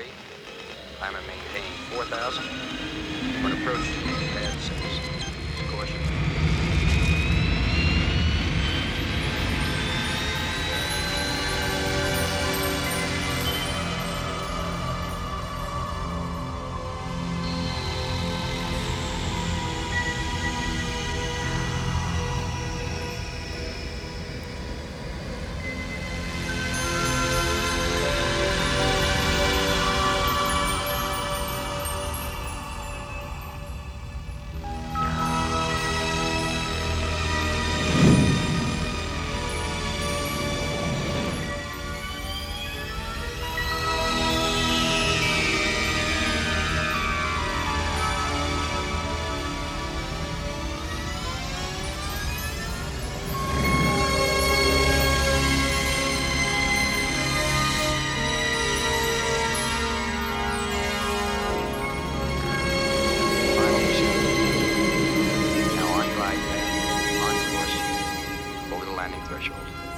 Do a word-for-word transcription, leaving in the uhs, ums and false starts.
three. Climb and maintain four thousand. When approach to pad six. Caution. Final machine. Now on glide path. On course. Over the landing threshold.